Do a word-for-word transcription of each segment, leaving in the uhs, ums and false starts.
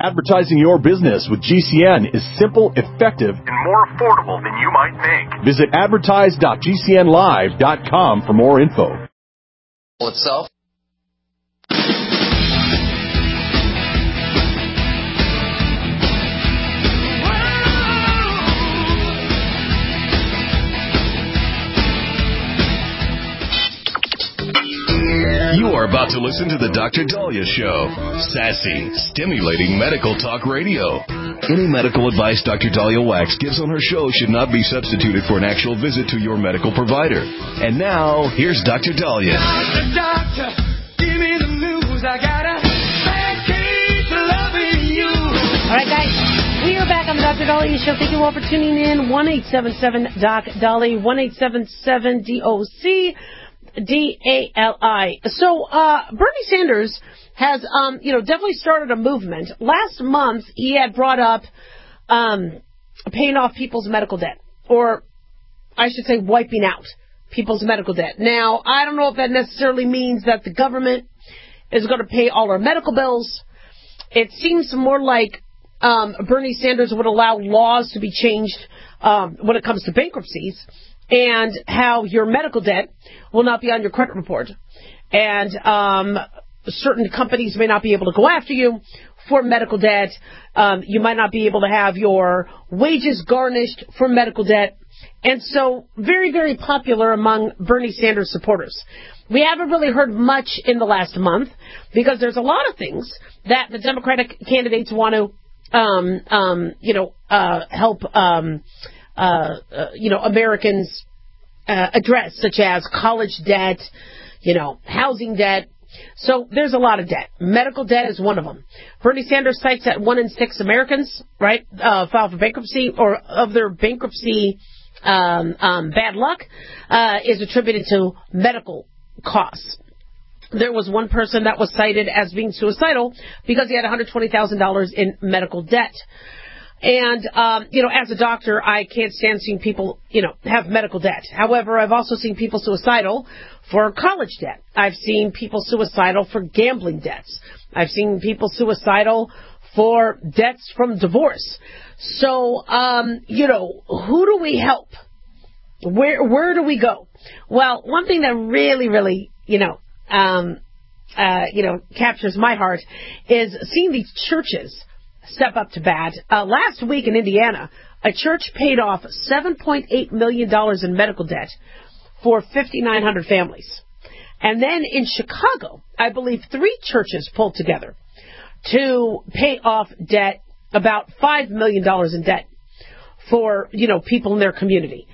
Advertising your business with G C N is simple, effective, and more affordable than you might think. Visit advertise dot g c n live dot com for more info. Itself. You are about to listen to the Doctor Dahlia Show. Sassy, stimulating medical talk radio. Any medical advice Doctor Dahlia Wax gives on her show should not be substituted for an actual visit to your medical provider. And now, here's Doctor Dahlia. Doctor, doctor, give me the news. I got a bad case of loving you. All right, guys. We are back on the Doctor Dahlia Show. Thank you all for tuning in. one eight seven seven D O C Dali, one eight seven seven D O C D A L I. So, uh, Bernie Sanders has, um, you know, definitely started a movement. Last month, he had brought up, um, paying off people's medical debt. Or, I should say, wiping out people's medical debt. Now, I don't know if that necessarily means that the government is going to pay all our medical bills. It seems more like, um, Bernie Sanders would allow laws to be changed, um, when it comes to bankruptcies. And how your medical debt will not be on your credit report. And um, certain companies may not be able to go after you for medical debt. Um, you might not be able to have your wages garnished for medical debt. And so very, very popular among Bernie Sanders supporters. We haven't really heard much in the last month because there's a lot of things that the Democratic candidates want to, um, um, you know, uh, help um Uh, uh, you know, Americans uh, address, such as college debt, you know, housing debt. So there's a lot of debt. Medical debt is one of them. Bernie Sanders cites that one in six Americans, right, uh, file for bankruptcy, or of their bankruptcy um, um, bad luck uh, is attributed to medical costs. There was one person that was cited as being suicidal because he had one hundred twenty thousand dollars in medical debt. And, um, you know, as a doctor, I can't stand seeing people, you know, have medical debt. However, I've also seen people suicidal for college debt. I've seen people suicidal for gambling debts. I've seen people suicidal for debts from divorce. So, um, you know, who do we help? Where, where do we go? Well, one thing that really, really, you know, um, uh, you know, captures my heart is seeing these churches step up to bat. Uh, last week in Indiana, a church paid off seven point eight million dollars in medical debt for five thousand nine hundred families. And then in Chicago, I believe three churches pulled together to pay off debt, about five million dollars in debt for, you know, people in their community.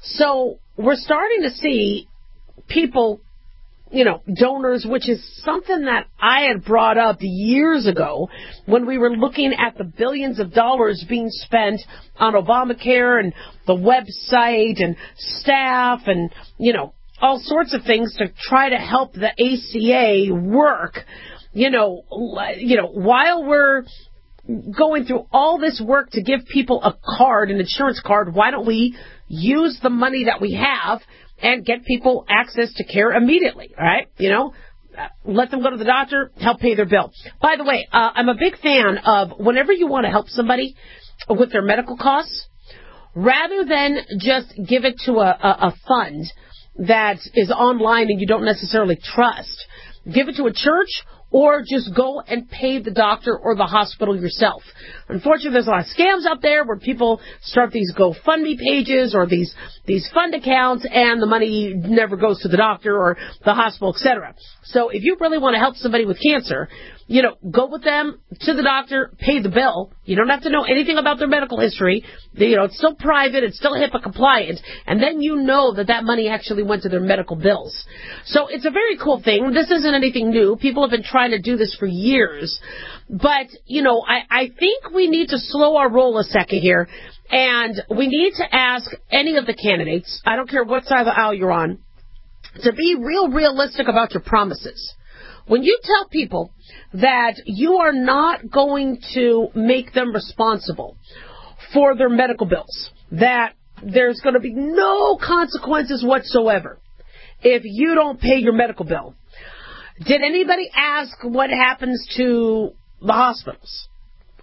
So we're starting to see people, you know, donors, which is something that I had brought up years ago when we were looking at the billions of dollars being spent on Obamacare and the website and staff and, you know, all sorts of things to try to help the A C A work. You know, you know, while we're going through all this work to give people a card, an insurance card, why don't we use the money that we have and get people access to care immediately, all right? You know, let them go to the doctor, help pay their bill. By the way, uh, I'm a big fan of whenever you want to help somebody with their medical costs, rather than just give it to a, a, a fund that is online and you don't necessarily trust, give it to a church or just go and pay the doctor or the hospital yourself. Unfortunately, there's a lot of scams out there where people start these GoFundMe pages or these these fund accounts, and the money never goes to the doctor or the hospital, et cetera. So if you really want to help somebody with cancer, you know, go with them to the doctor, pay the bill. You don't have to know anything about their medical history. You know, it's still private, it's still HIPAA compliant, and then you know that that money actually went to their medical bills. So it's a very cool thing. This isn't anything new. People have been trying to do this for years. But, you know, I, I think we need to slow our roll a second here, and we need to ask any of the candidates, I don't care what side of the aisle you're on, to be real realistic about your promises. When you tell people that you are not going to make them responsible for their medical bills, that there's going to be no consequences whatsoever if you don't pay your medical bill, did anybody ask what happens to the hospitals?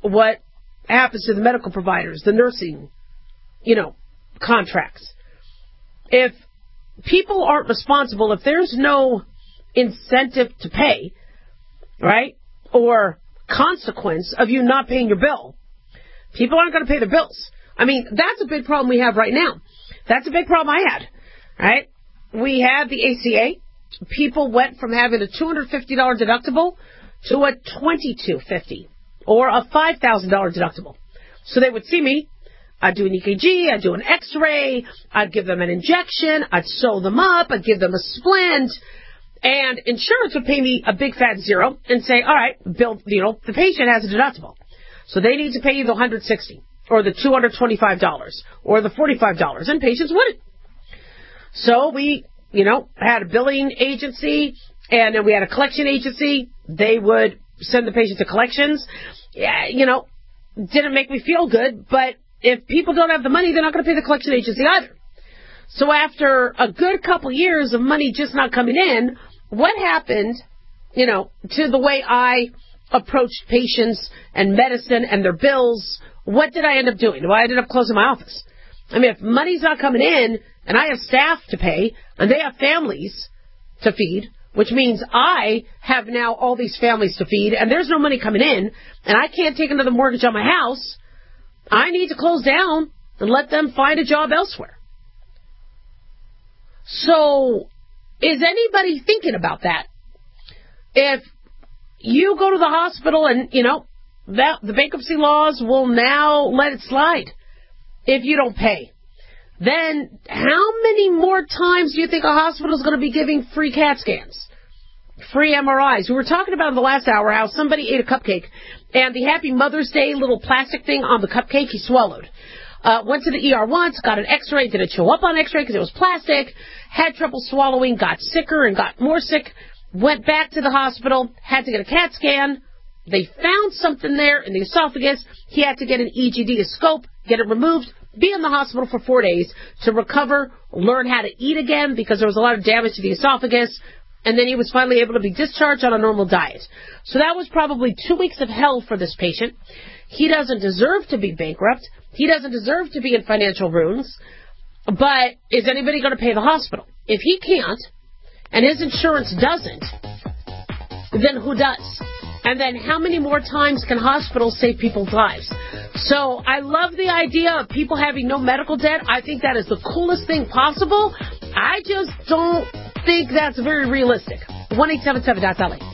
what happens to the medical providers, the nursing, you know, contracts. If people aren't responsible, if there's no incentive to pay, right, or consequence of you not paying your bill, people aren't going to pay their bills. I mean, that's a big problem we have right now. That's a big problem I had, right? We had the A C A. People went from having a two hundred fifty dollars deductible to a twenty-two fifty or a five thousand dollars deductible. So they would see me. I'd do an E K G. I'd do an X-ray. I'd give them an injection. I'd sew them up. I'd give them a splint. And insurance would pay me a big fat zero and say, all right, Bill, you know, the patient has a deductible. So they need to pay you the one hundred sixty dollars or the two hundred twenty-five dollars or the forty-five dollars. And patients wouldn't. So we, you know, had a billing agency, and then we had a collection agency. They would send the patient to collections. Yeah, you know, didn't make me feel good, but if people don't have the money, they're not going to pay the collection agency either. So after a good couple years of money just not coming in, what happened, you know, to the way I approached patients and medicine and their bills? What did I end up doing? Well, I ended up closing my office. I mean, if money's not coming in and I have staff to pay and they have families to feed, which means I have now all these families to feed and there's no money coming in and I can't take another mortgage on my house, I need to close down and let them find a job elsewhere. So, is anybody thinking about that? If you go to the hospital and, you know, that the bankruptcy laws will now let it slide if you don't pay, then how many more times do you think a hospital is going to be giving free CAT scans, free M R Is? We were talking about in the last hour how somebody ate a cupcake, and the Happy Mother's Day little plastic thing on the cupcake he swallowed. Uh, went to the E R once, got an X-ray, didn't show up on X-ray because it was plastic, had trouble swallowing, got sicker and got more sick, went back to the hospital, had to get a CAT scan. They found something there in the esophagus. He had to get an E G D, a scope, get it removed, be in the hospital for four days to recover, learn how to eat again because there was a lot of damage to the esophagus, and then he was finally able to be discharged on a normal diet. So that was probably two weeks of hell for this patient. He doesn't deserve to be bankrupt. He doesn't deserve to be in financial ruins. But is anybody going to pay the hospital? If he can't, and his insurance doesn't, then who does? And then how many more times can hospitals save people's lives? So I love the idea of people having no medical debt. I think that is the coolest thing possible. I just don't think that's very realistic. one eight seven seven dot L A.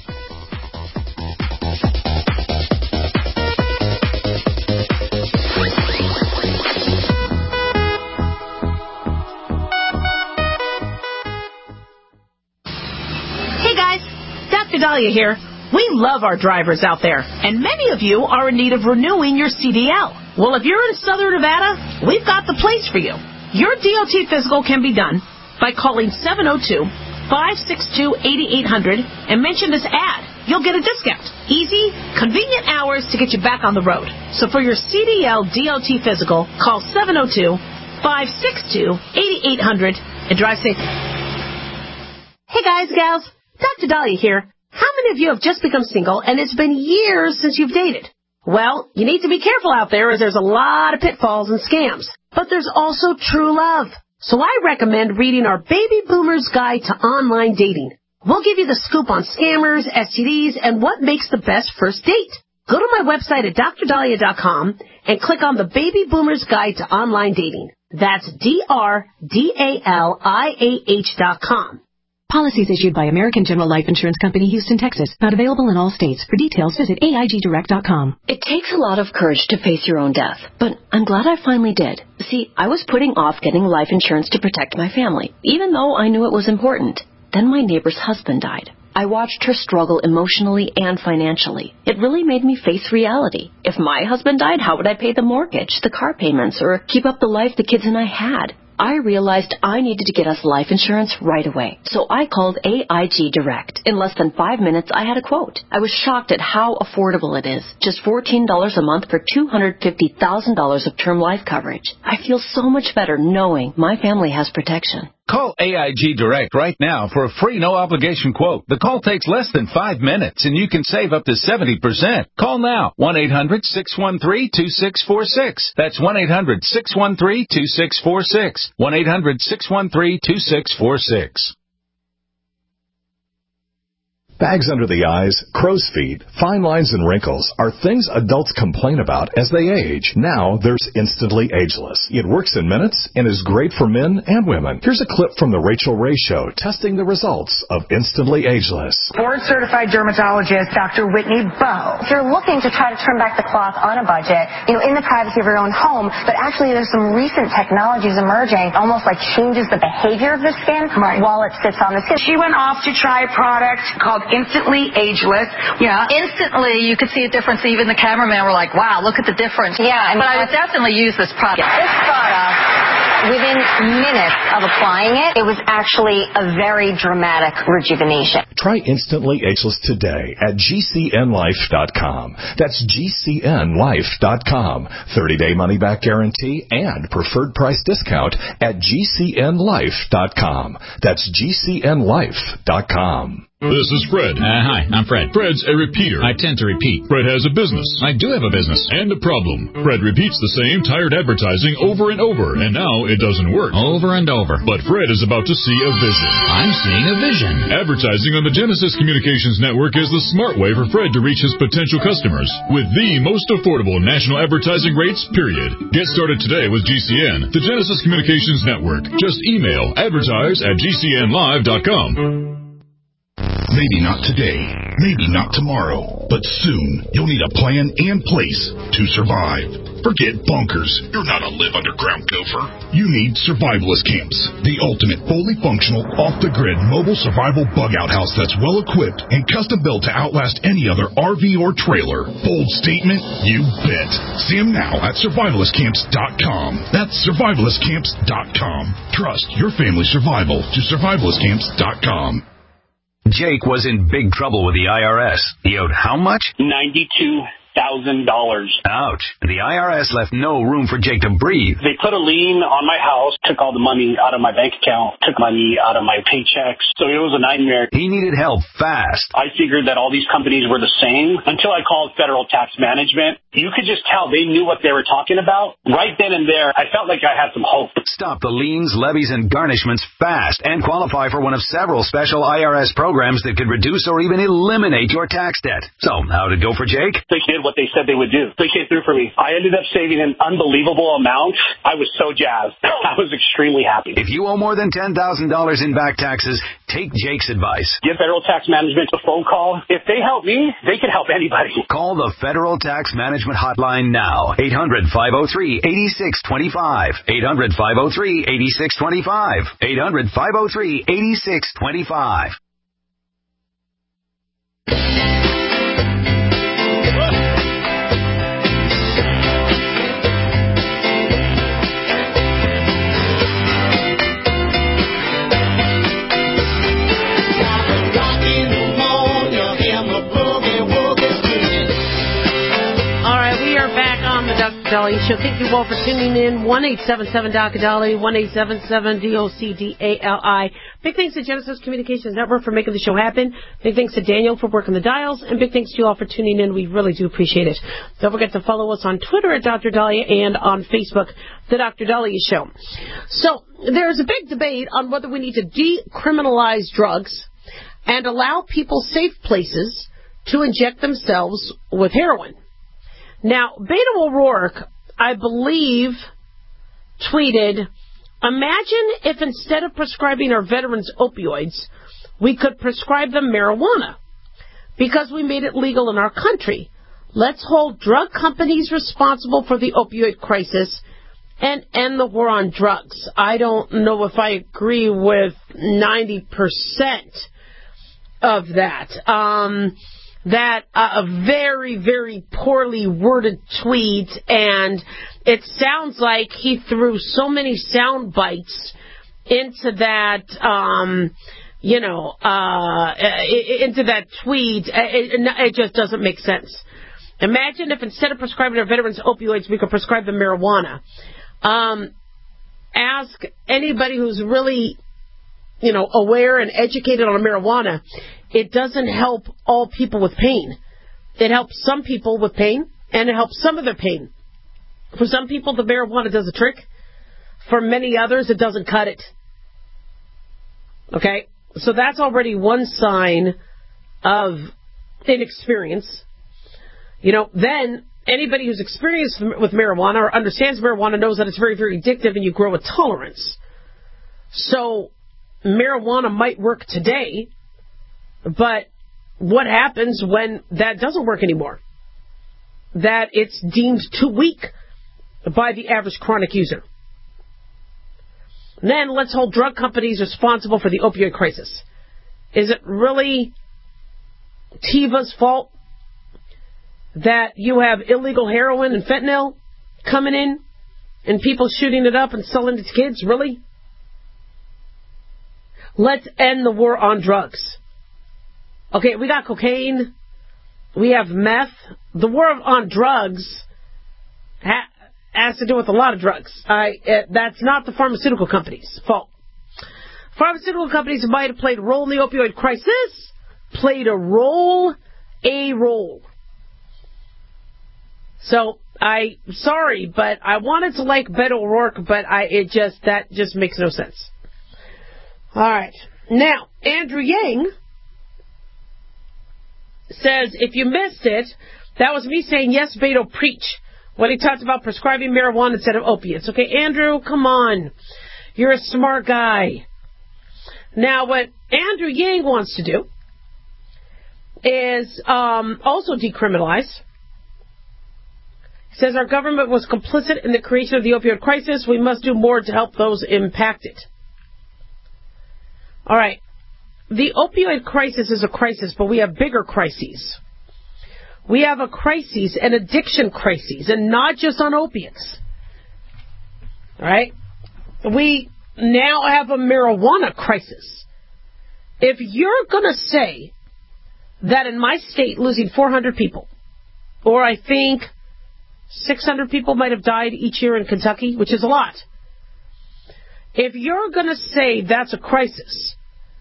Hey guys, Doctor Dahlia here. We love our drivers out there, and many of you are in need of renewing your C D L. Well, if you're in Southern Nevada, we've got the place for you. Your D O T physical can be done by calling seven oh two, five six two, eight eight zero zero and mention this ad. You'll get a discount. Easy, convenient hours to get you back on the road. So for your C D L D O T physical, call seven oh two, five six two, eight eight zero zero and drive safe. Hey guys, gals, Doctor Dahlia here. How many of you have just become single and it's been years since you've dated? Well, you need to be careful out there as there's a lot of pitfalls and scams. But there's also true love. So I recommend reading our Baby Boomer's Guide to Online Dating. We'll give you the scoop on scammers, S T Ds, and what makes the best first date. Go to my website at dr dahlia dot com and click on the Baby Boomer's Guide to Online Dating. That's D R D A L I A H dot com. Policies issued by American General Life Insurance Company, Houston, Texas. Not available in all states. For details, visit A I G direct dot com. It takes a lot of courage to face your own death, but I'm glad I finally did. See, I was putting off getting life insurance to protect my family, even though I knew it was important. Then my neighbor's husband died. I watched her struggle emotionally and financially. It really made me face reality. If my husband died, how would I pay the mortgage, the car payments, or keep up the life the kids and I had? I realized I needed to get us life insurance right away. So I called A I G Direct. In less than five minutes, I had a quote. I was shocked at how affordable it is. Just fourteen dollars a month for two hundred fifty thousand dollars of term life coverage. I feel so much better knowing my family has protection. Call A I G Direct right now for a free no-obligation quote. The call takes less than five minutes, and you can save up to seventy percent. Call now, one eight hundred six one three two six four six. That's one eight hundred six one three two six four six. one eight hundred six one three two six four six. Bags under the eyes, crow's feet, fine lines, and wrinkles are things adults complain about as they age. Now there's Instantly Ageless. It works in minutes and is great for men and women. Here's a clip from The Rachel Ray Show testing the results of Instantly Ageless. Board-certified dermatologist Doctor Whitney Bowe. If you're looking to try to trim back the cloth on a budget, you know, in the privacy of your own home, but actually there's some recent technologies emerging, almost like changes the behavior of the skin right. while it sits on the skin. She went off to try a product called Instantly Ageless. Yeah, instantly you could see a difference. Even the cameraman were like, wow, look at the difference. Yeah, I mean, but I would definitely use this product. This product, within minutes of applying it, it was actually a very dramatic rejuvenation. Try Instantly Ageless today at G C N life dot com. That's G C N life dot com. thirty-day money-back guarantee and preferred price discount at G C N life dot com. That's G C N life dot com. This is Fred. Uh, hi, I'm Fred. Fred's a repeater. I tend to repeat. Fred has a business. I do have a business. And a problem. Fred repeats the same tired advertising over and over, and now it doesn't work. Over and over. But Fred is about to see a vision. I'm seeing a vision. Advertising on the Genesis Communications Network is the smart way for Fred to reach his potential customers with the most affordable national advertising rates, period. Get started today with G C N, the Genesis Communications Network. Just email advertise at G C N live dot com. Maybe not today, maybe not tomorrow, but soon you'll need a plan and place to survive. Forget bunkers. You're not a live underground gopher. You need survivalist camps, the ultimate fully functional, off-the-grid mobile survival bug-out house that's well-equipped and custom-built to outlast any other R V or trailer. Bold statement? You bet. See them now at survivalist camps dot com. That's survivalist camps dot com. Trust your family's survival to survivalist camps dot com. Jake was in big trouble with the I R S. He owed how much? ninety-two thousand dollars. Ouch. The I R S left no room for Jake to breathe. They put a lien on my house, took all the money out of my bank account, took money out of my paychecks. So it was a nightmare. He needed help fast. I figured that all these companies were the same until I called Federal Tax Management. You could just tell they knew what they were talking about. Right then and there, I felt like I had some hope. Stop the liens, levies, and garnishments fast and qualify for one of several special I R S programs that could reduce or even eliminate your tax debt. So, how'd it go for Jake? They did what they said they would do. They came through for me. I ended up saving an unbelievable amount. I was so jazzed. I was extremely happy. If you owe more than ten thousand dollars in back taxes, take Jake's advice. Give Federal Tax Management a phone call. If they help me, they can help anybody. Call the Federal Tax Management Hotline now. eight hundred, five oh three, eight six two five. eight hundred, five oh three, eight six two five. eight hundred, five oh three, eight six two five. Dolly Show. Thank you all for tuning in. one eight seven seven D O C A Dolly, one eight seven seven D O C D A L I. Big thanks to Genesis Communications Network for making the show happen. Big thanks to Daniel for working the dials. And big thanks to you all for tuning in. We really do appreciate it. Don't forget to follow us on Twitter at Doctor Dahlia and on Facebook, The Doctor Dahlia Show. So there's a big debate on whether we need to decriminalize drugs and allow people safe places to inject themselves with heroin. Now, Beto O'Rourke, I believe, tweeted, imagine if instead of prescribing our veterans opioids, we could prescribe them marijuana because we made it legal in our country. Let's hold drug companies responsible for the opioid crisis and end the war on drugs. I don't know if I agree with ninety percent of that. Um... That uh, a very, very poorly worded tweet, and it sounds like he threw so many sound bites into that, um, you know, uh, into that tweet. It, it just doesn't make sense. Imagine if instead of prescribing our veterans opioids, we could prescribe them marijuana. Um, ask anybody who's really you know, aware and educated on marijuana, it doesn't help all people with pain. It helps some people with pain, and it helps some of their pain. For some people, the marijuana does a trick. For many others, it doesn't cut it. Okay? So that's already one sign of inexperience. You know, then anybody who's experienced with marijuana or understands marijuana knows that it's very, very addictive and you grow a tolerance. So marijuana might work today, but what happens when that doesn't work anymore? That it's deemed too weak by the average chronic user. Then let's hold drug companies responsible for the opioid crisis. Is it really Teva's fault that you have illegal heroin and fentanyl coming in and people shooting it up and selling it to kids? Really? Let's end the war on drugs. Okay, we got cocaine. We have meth. The war on drugs ha- has to do with a lot of drugs. I, uh, that's not the pharmaceutical companies' fault. Pharmaceutical companies might have played a role in the opioid crisis. Played a role, a role. So, I, sorry, but I wanted to like Beto O'Rourke, but I, it just, that just makes no sense. Alright. Now, Andrew Yang says, if you missed it, that was me saying, yes, Beto, preach, when he talked about prescribing marijuana instead of opiates. Okay, Andrew, come on. You're a smart guy. Now, what Andrew Yang wants to do is um, also decriminalize. He says our government was complicit in the creation of the opioid crisis. We must do more to help those impacted. All right. The opioid crisis is a crisis, but we have bigger crises. We have a crisis, an addiction crisis, and not just on opiates. All right? We now have a marijuana crisis. If you're going to say that in my state losing four hundred people, or I think six hundred people might have died each year in Kentucky, which is a lot. If you're going to say that's a crisis,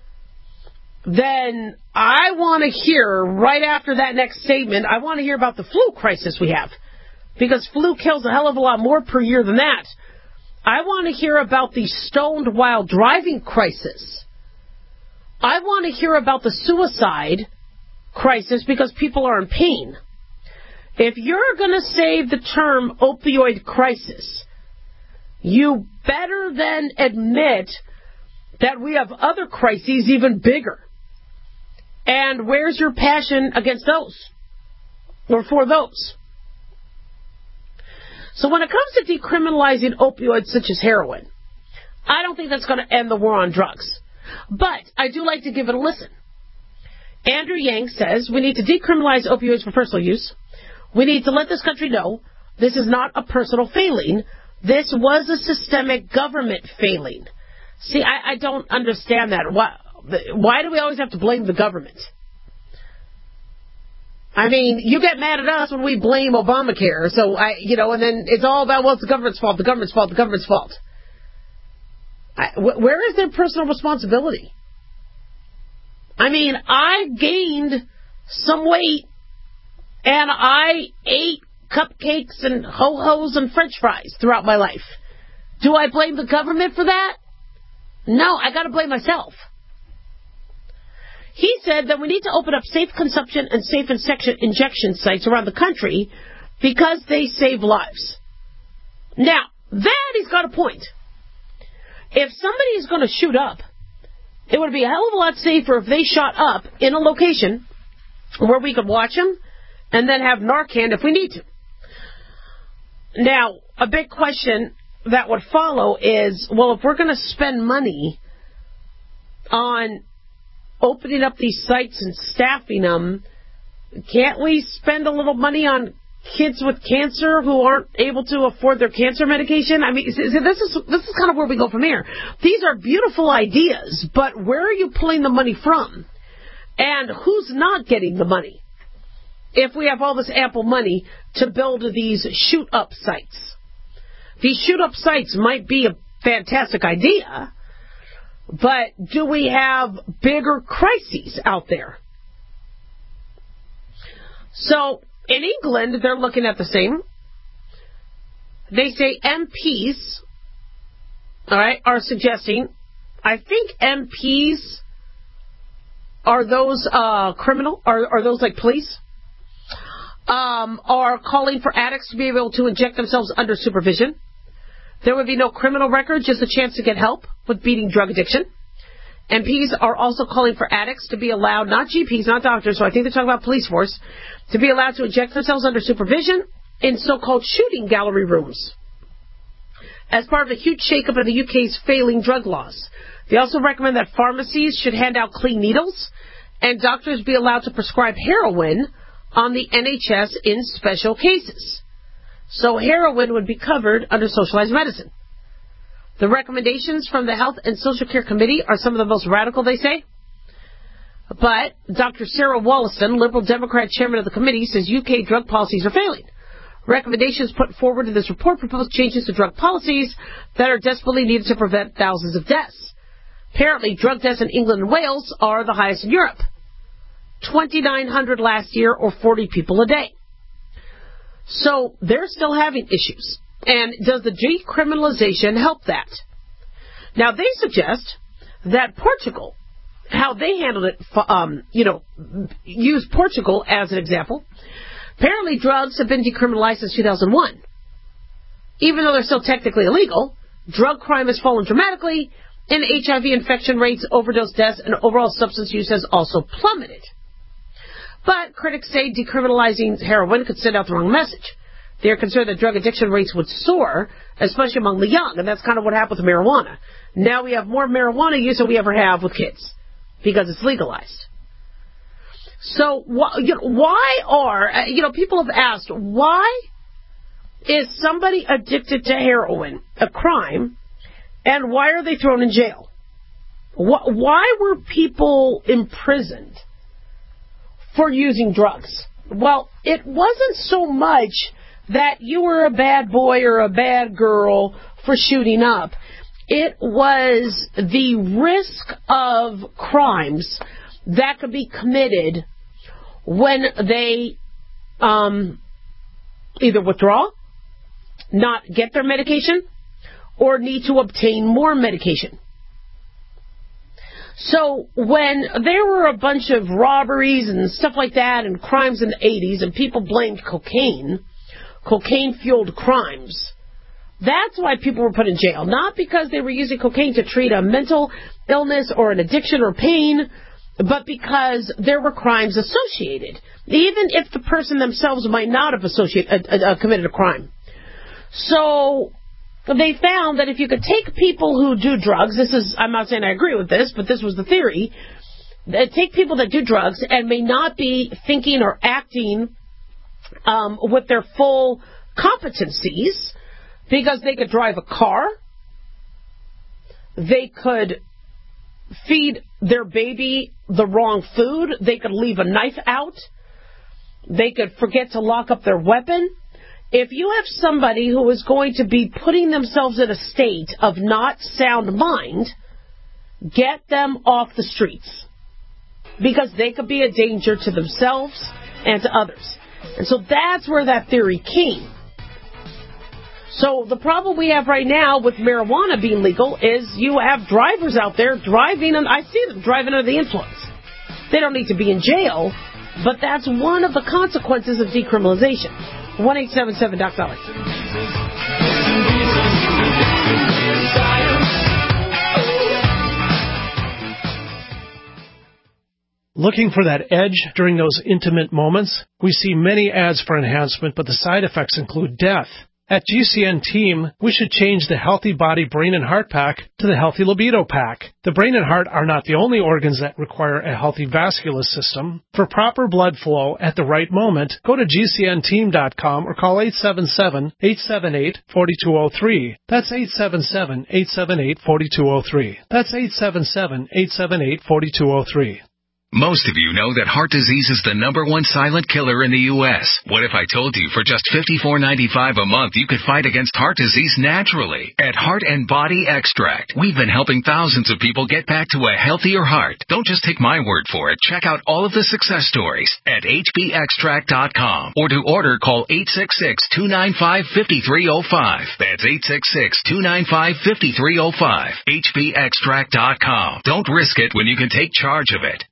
then I want to hear, right after that next statement, I want to hear about the flu crisis we have. Because flu kills a hell of a lot more per year than that. I want to hear about the stoned while driving crisis. I want to hear about the suicide crisis because people are in pain. If you're going to say the term opioid crisis, you better then admit that we have other crises even bigger. And where's your passion against those? Or for those? So when it comes to decriminalizing opioids such as heroin, I don't think that's going to end the war on drugs. But I do like to give it a listen. Andrew Yang says we need to decriminalize opioids for personal use. We need to let this country know this is not a personal failing. This was a systemic government failing. See, I, I don't understand that. Why, why do we always have to blame the government? I mean, you get mad at us when we blame Obamacare, so I, you know, and then it's all about, well, it's the government's fault, the government's fault, the government's fault. I, wh- where is their personal responsibility? I mean, I gained some weight, and I ate cupcakes and ho-hos and french fries throughout my life. Do I blame the government for that? No, I got to blame myself. He said that we need to open up safe consumption and safe injection sites around the country because they save lives. Now, that he's got a point. If somebody is going to shoot up, it would be a hell of a lot safer if they shot up in a location where we could watch them and then have Narcan if we need to. Now, a big question that would follow is, well, if we're going to spend money on opening up these sites and staffing them, can't we spend a little money on kids with cancer who aren't able to afford their cancer medication? I mean, this is this is kind of where we go from here. These are beautiful ideas, but where are you pulling the money from? And who's not getting the money? If we have all this ample money to build these shoot-up sites. These shoot-up sites might be a fantastic idea, But do we have bigger crises out there? So, in England, they're looking at the same. They say M Ps, all right, are suggesting, I think M Ps are those uh, criminal, are, are those like police, um, are calling for addicts to be able to inject themselves under supervision. There would be no criminal record, just a chance to get help with beating drug addiction. M Ps are also calling for addicts to be allowed, not G Ps, not doctors, so I think they're talking about police force, to be allowed to inject themselves under supervision in so-called shooting gallery rooms as part of a huge shakeup in the U K's failing drug laws. They also recommend that pharmacies should hand out clean needles and doctors be allowed to prescribe heroin on the N H S in special cases. So heroin would be covered under socialized medicine. The recommendations from the Health and Social Care Committee are some of the most radical, they say. But Doctor Sarah Wollaston, Liberal Democrat chairman of the committee, says U K drug policies are failing. Recommendations put forward in this report propose changes to drug policies that are desperately needed to prevent thousands of deaths. Apparently, drug deaths in England and Wales are the highest in Europe. twenty-nine hundred last year, or forty people a day. So they're still having issues. And does the decriminalization help that? Now, they suggest that Portugal, how they handled it, um, you know, use Portugal as an example. Apparently, drugs have been decriminalized since two thousand one. Even though they're still technically illegal, drug crime has fallen dramatically, and H I V infection rates, overdose deaths, and overall substance use has also plummeted. But critics say decriminalizing heroin could send out the wrong message. They are concerned that drug addiction rates would soar, especially among the young, and that's kind of what happened with marijuana. Now we have more marijuana use than we ever have with kids, because it's legalized. So, you know, why are, you know, people have asked, why is somebody addicted to heroin a crime, and why are they thrown in jail? Why were people imprisoned for using drugs? Well, it wasn't so much that you were a bad boy or a bad girl for shooting up. It was the risk of crimes that could be committed when they um, either withdraw, not get their medication, or need to obtain more medication. So when there were a bunch of robberies and stuff like that and crimes in the eighties and people blamed cocaine, cocaine-fueled crimes, that's why people were put in jail. Not because they were using cocaine to treat a mental illness or an addiction or pain, but because there were crimes associated, even if the person themselves might not have associated, uh, uh, committed a crime. So they found that if you could take people who do drugs, this is, I'm not saying I agree with this, but this was the theory, that take people that do drugs and may not be thinking or acting um, with their full competencies, because they could drive a car, they could feed their baby the wrong food, they could leave a knife out, they could forget to lock up their weapon. If you have somebody who is going to be putting themselves in a state of not sound mind, get them off the streets, because they could be a danger to themselves and to others. And so that's where that theory came. So the problem we have right now with marijuana being legal is you have drivers out there driving, and I see them driving under the influence. They don't need to be in jail, but that's one of the consequences of decriminalization. one eight seven seven Doc Dolly. Looking for that edge during those intimate moments? We see many ads for enhancement, but the side effects include death. At G C N Team, we should change the Healthy Body Brain and Heart Pack to the Healthy Libido Pack. The brain and heart are not the only organs that require a healthy vascular system. For proper blood flow at the right moment, go to G C N team dot com or call eight seven seven, eight seven eight, four two zero three. That's eight seven seven, eight seven eight, four two zero three. That's eight seven seven, eight seven eight, four two zero three. Most of you know that heart disease is the number one silent killer in the U S What if I told you for just fifty-four ninety-five a month you could fight against heart disease naturally? At Heart and Body Extract, we've been helping thousands of people get back to a healthier heart. Don't just take my word for it. Check out all of the success stories at H B extract dot com. Or to order, call eight six six, two nine five, five three zero five. That's eight six six, two nine five, five three zero five. H B extract dot com. Don't risk it when you can take charge of it.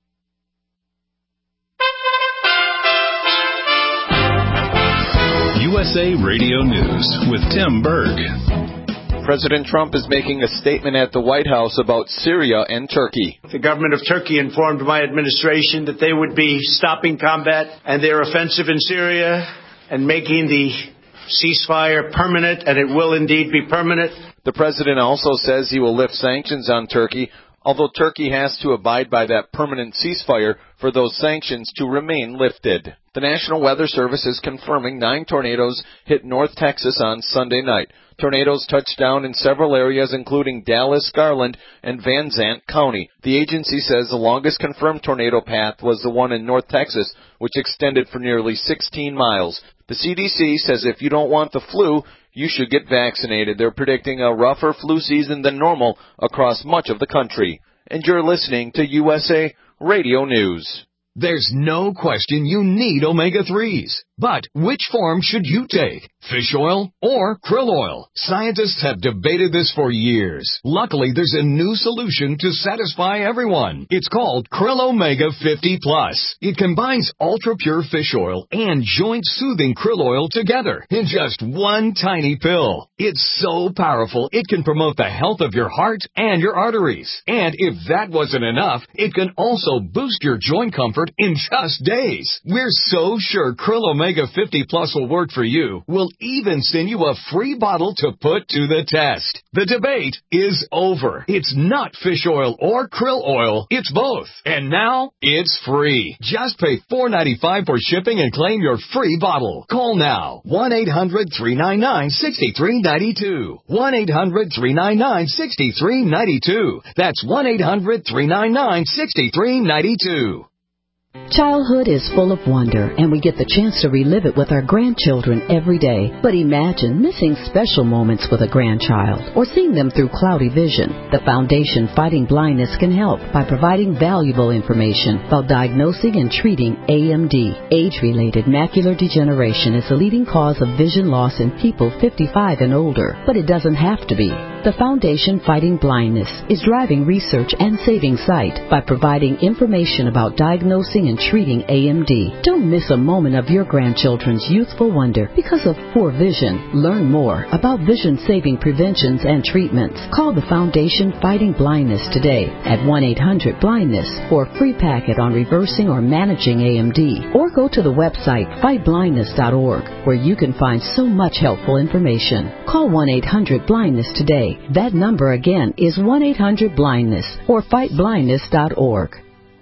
U S A Radio News with Tim Berg. President Trump is making a statement at the White House about Syria and Turkey. The government of Turkey informed my administration that they would be stopping combat and their offensive in Syria and making the ceasefire permanent, and it will indeed be permanent. The president also says he will lift sanctions on Turkey, although Turkey has to abide by that permanent ceasefire for those sanctions to remain lifted. The National Weather Service is confirming nine tornadoes hit North Texas on Sunday night. Tornadoes touched down in several areas, including Dallas, Garland, and Van Zandt County. The agency says the longest confirmed tornado path was the one in North Texas, which extended for nearly sixteen miles. The C D C says if you don't want the flu, you should get vaccinated. They're predicting a rougher flu season than normal across much of the country. And you're listening to U S A Radio News. There's no question you need omega threes. But which form should you take? Fish oil or krill oil? Scientists have debated this for years. Luckily, there's a new solution to satisfy everyone. It's called Krill Omega fifty plus. It combines ultra-pure fish oil and joint-soothing krill oil together in just one tiny pill. It's so powerful, it can promote the health of your heart and your arteries. And if that wasn't enough, it can also boost your joint comfort in just days. We're so sure Krill Omega fifty plus will work for you. We'll even send you a free bottle to put to the test. The debate is over. It's not fish oil or krill oil. It's both. And now it's free. Just pay four ninety-five for shipping and claim your free bottle. Call now. one eight hundred, three nine nine, six three nine two. one eight hundred, three nine nine, six three nine two. That's one eight hundred, three nine nine, six three nine two. Childhood is full of wonder, and we get the chance to relive it with our grandchildren every day. But imagine missing special moments with a grandchild or seeing them through cloudy vision. The Foundation Fighting Blindness can help by providing valuable information about diagnosing and treating A M D. Age-related macular degeneration is the leading cause of vision loss in people fifty-five and older, but it doesn't have to be. The Foundation Fighting Blindness is driving research and saving sight by providing information about diagnosing and treating A M D. Don't miss a moment of your grandchildren's youthful wonder because of poor vision. Learn more about vision-saving preventions and treatments. Call the Foundation Fighting Blindness today at one eight hundred blindness for a free packet on reversing or managing A M D. Or go to the website fight blindness dot org where you can find so much helpful information. Call one eight hundred blindness today. That number again is one eight hundred blindness or fight blindness dot org.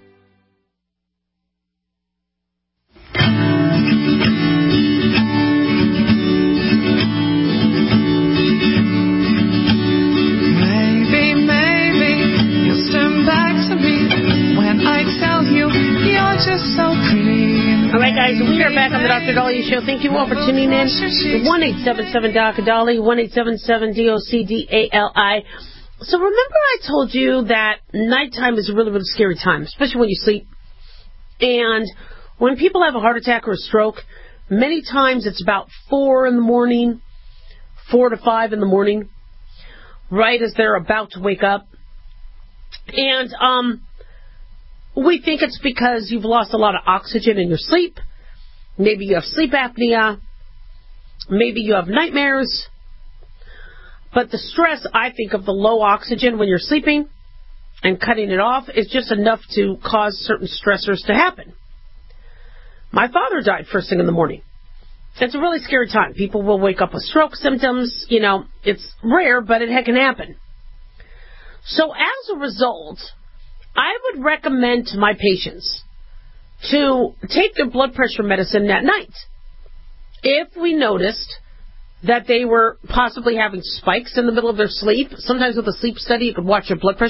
Maybe, maybe you'll turn back to me when I tell you you're just so pretty. All right, guys, we are back on the Doctor Dahlia Show. Thank you all for tuning in. one eight seven seven D O C Dali, one eight seven seven D O C D A L I. So remember I told you that nighttime is a really, really scary time, especially when you sleep. And when people have a heart attack or a stroke, many times it's about four in the morning, four to five in the morning, right as they're about to wake up. And um, we think it's because you've lost a lot of oxygen in your sleep. Maybe you have sleep apnea. Maybe you have nightmares. But the stress, I think, of the low oxygen when you're sleeping and cutting it off is just enough to cause certain stressors to happen. My father died first thing in the morning. It's a really scary time. People will wake up with stroke symptoms. You know, it's rare, but it can happen. So as a result, I would recommend to my patients to take their blood pressure medicine at night. If we noticed that they were possibly having spikes in the middle of their sleep, sometimes with a sleep study you could watch your blood pressure.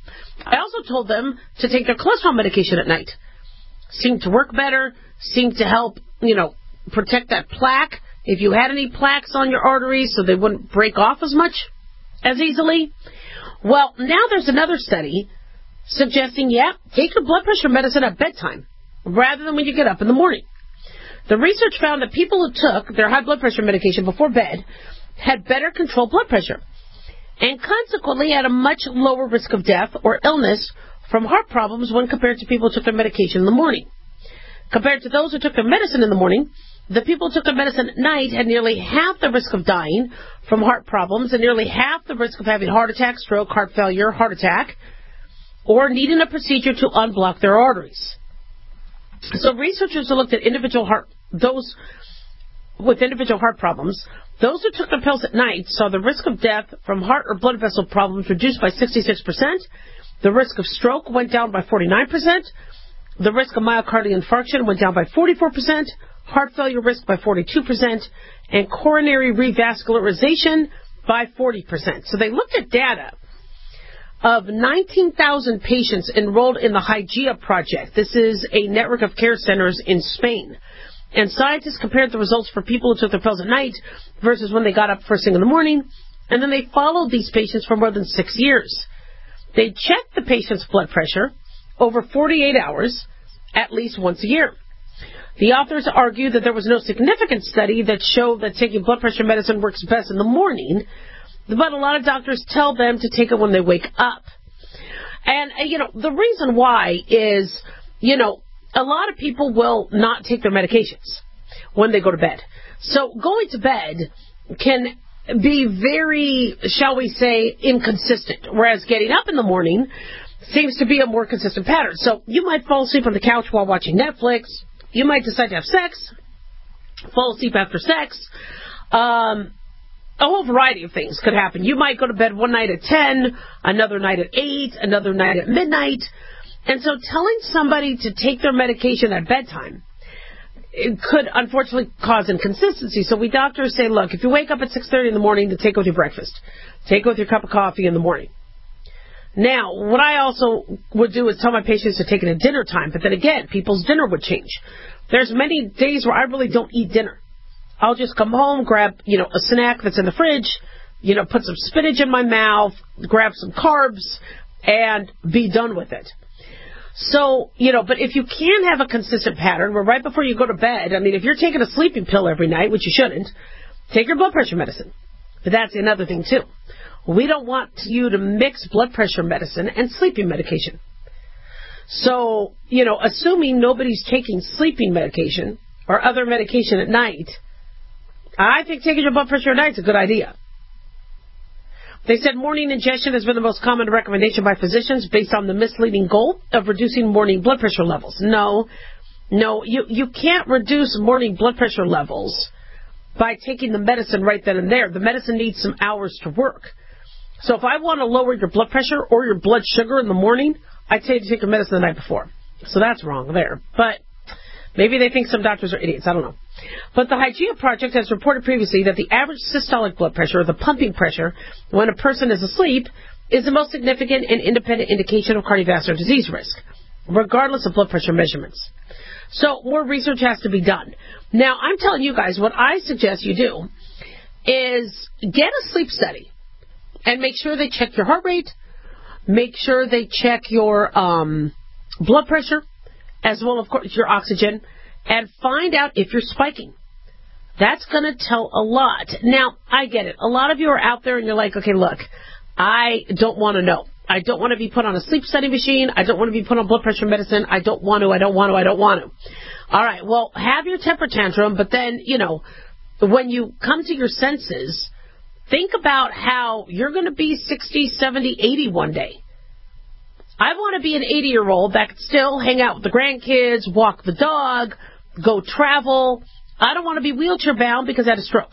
I also told them to take their cholesterol medication at night. Seemed to work better, seemed to help, you know, protect that plaque, if you had any plaques on your arteries so they wouldn't break off as much as easily. Well, now there's another study suggesting, yeah, take your blood pressure medicine at bedtime rather than when you get up in the morning. The research found that people who took their high blood pressure medication before bed had better controlled blood pressure and consequently had a much lower risk of death or illness from heart problems when compared to people who took their medication in the morning. Compared to those who took their medicine in the morning, the people who took their medicine at night had nearly half the risk of dying from heart problems and nearly half the risk of having heart attack, stroke, heart failure, heart attack, or needing a procedure to unblock their arteries. So researchers have looked at individual heart, those with individual heart problems. Those who took their pills at night saw the risk of death from heart or blood vessel problems reduced by sixty-six percent. The risk of stroke went down by forty-nine percent. The risk of myocardial infarction went down by forty-four percent. Heart failure risk by forty-two percent. And coronary revascularization by forty percent. So they looked at data of nineteen thousand patients enrolled in the Hygieia project. This is a network of care centers in Spain. And scientists compared the results for people who took their pills at night versus when they got up first thing in the morning. And then they followed these patients for more than six years. They checked the patient's blood pressure over forty-eight hours, at least once a year. The authors argue that there was no significant study that showed that taking blood pressure medicine works best in the morning, but a lot of doctors tell them to take it when they wake up. And, you know, the reason why is, you know, a lot of people will not take their medications when they go to bed. So going to bed can be very, shall we say, inconsistent, whereas getting up in the morning seems to be a more consistent pattern. So you might fall asleep on the couch while watching Netflix. You might decide to have sex, fall asleep after sex. Um, a whole variety of things could happen. You might go to bed one night at ten, another night at eight, another night at midnight. And so telling somebody to take their medication at bedtime, it could unfortunately cause inconsistency. So we doctors say, look, if you wake up at six thirty in the morning, to take it with your breakfast. Take it with your cup of coffee in the morning. Now, what I also would do is tell my patients to take it at dinner time, but then again, people's dinner would change. There's many days where I really don't eat dinner. I'll just come home, grab, you know, a snack that's in the fridge, you know, put some spinach in my mouth, grab some carbs, and be done with it. So, you know, but if you can have a consistent pattern where right before you go to bed, I mean, if you're taking a sleeping pill every night, which you shouldn't, take your blood pressure medicine. But that's another thing, too. We don't want you to mix blood pressure medicine and sleeping medication. So, you know, assuming nobody's taking sleeping medication or other medication at night, I think taking your blood pressure at night is a good idea. They said morning ingestion has been the most common recommendation by physicians based on the misleading goal of reducing morning blood pressure levels. No, no, you, you can't reduce morning blood pressure levels by taking the medicine right then and there. The medicine needs some hours to work. So if I want to lower your blood pressure or your blood sugar in the morning, I'd tell you to take your medicine the night before. So that's wrong there. But maybe they think some doctors are idiots. I don't know. But the Hygieia Project has reported previously that the average systolic blood pressure, or the pumping pressure, when a person is asleep, is the most significant and independent indication of cardiovascular disease risk, regardless of blood pressure measurements. So more research has to be done. Now, I'm telling you guys, what I suggest you do is get a sleep study and make sure they check your heart rate, make sure they check your um, blood pressure, as well, of course, your oxygen, and find out if you're spiking. That's going to tell a lot. Now, I get it. A lot of you are out there and you're like, okay, look, I don't want to know. I don't want to be put on a sleep study machine. I don't want to be put on blood pressure medicine. I don't want to, I don't want to, I don't want to. All right, well, have your temper tantrum, but then, you know, when you come to your senses, think about how you're going to be sixty, seventy, eighty one day. I want to be an eighty-year-old that can still hang out with the grandkids, walk the dog, go travel. I don't want to be wheelchair bound because I had a stroke.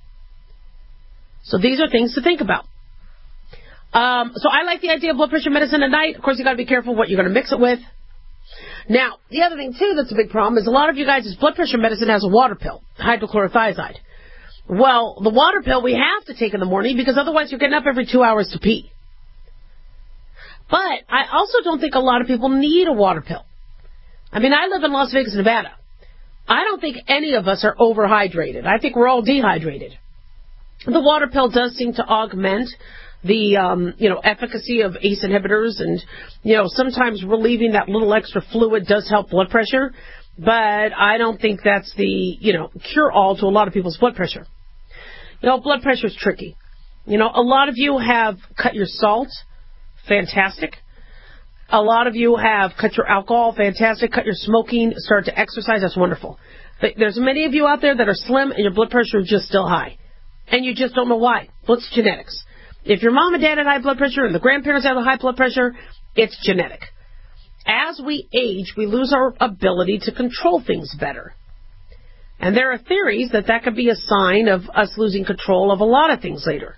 So these are things to think about. Um, so I like the idea of blood pressure medicine at night. Of course, you got to be careful what you're going to mix it with. Now, the other thing, too, that's a big problem is a lot of you guys' blood pressure medicine has a water pill, hydrochlorothiazide. Well, the water pill we have to take in the morning because otherwise you're getting up every two hours to pee. But I also don't think a lot of people need a water pill. I mean, I live in Las Vegas, Nevada. I don't think any of us are overhydrated. I think we're all dehydrated. The water pill does seem to augment the, um, you know, efficacy of A C E inhibitors, and, you know, sometimes relieving that little extra fluid does help blood pressure, but I don't think that's the, you know, cure-all to a lot of people's blood pressure. You know, blood pressure is tricky. You know, a lot of you have cut your salt. Fantastic. A lot of you have cut your alcohol. Fantastic. Cut your smoking. Start to exercise. That's wonderful. But there's many of you out there that are slim and your blood pressure is just still high. And you just don't know why. Well, it's genetics. If your mom and dad had high blood pressure and the grandparents have high blood pressure, it's genetic. As we age, we lose our ability to control things better. And there are theories that that could be a sign of us losing control of a lot of things later.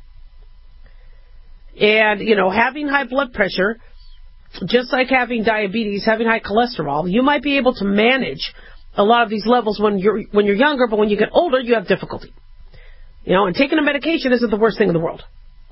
And, you know, having high blood pressure, just like having diabetes, having high cholesterol, you might be able to manage a lot of these levels when you're when you're younger, but when you get older, you have difficulty. You know, and taking a medication isn't the worst thing in the world.